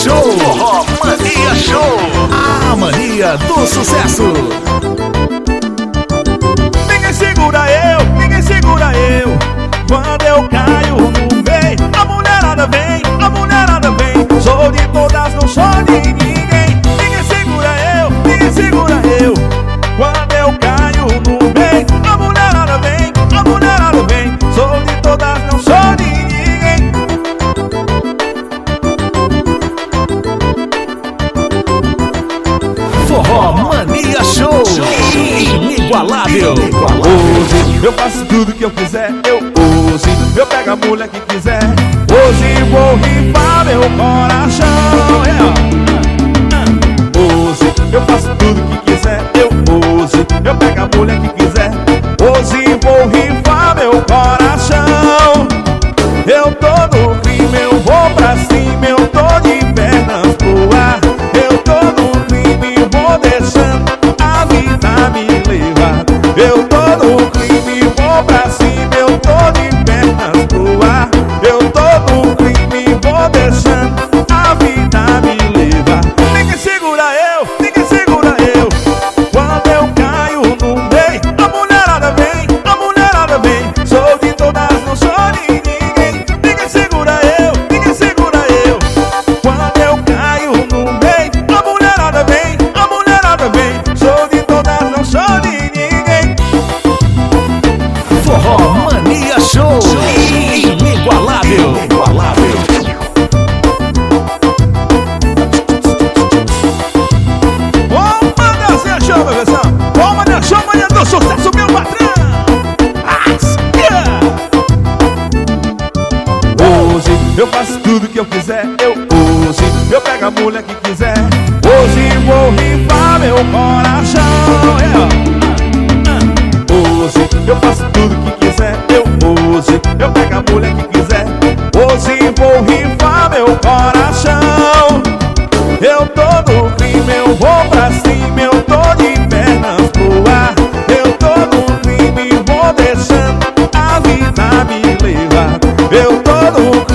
Show. Forró Mania Show. A mania do sucesso. Ninguém segura eu. Quando eu caio no meio, a mulherada vem. Sou de todas, não sou de ninguém. Ninguém segura eu. Quando eu caio no meio, a mulherada vem. Sou de todas, não sou de ninguém. Forró Mania Show. Inigualável. Hoje eu faço tudo que eu quiser. Hoje eu pego a mulher que quiser. Hoje vou rifar meu coração. Hoje eu faço tudo que quiser. Hoje eu pego a mulher que quiser. Hoje vou rifar meu coração. Eu tô no crime, eu vou pra cima. Eu tô de pernas pro ar. Eu tô no crime, vou deixando a vida me levar. Eu tô no crime, vou pra cima. Eu tô de pernas pro ar. Eu tô no crime, vou deixando a vida me levar. Ninguém segura eu. Quando eu caio no meio, a mulherada vem. Sou de todas, não sou de ninguém. Ninguém segura eu. Quando eu caio no meio, a mulherada vem. Sou de todas, não sou de ninguém. Forró Mania Show. Inigualável. Mania Show, mania do sucesso, meu patrão. Hoje eu faço tudo que eu quiser. Hoje eu pego a mulher que quiser. Hoje vou rifar meu coração. Hoje eu faço tudo que quiser. Hoje eu pego a mulher que quiser. Hoje vou rifar meu coração. Eu tô no crime, eu vou pra cima. Eu tô de pernas pro ar. Eu tô no crime, vou deixando a vida me levar. Eu tô no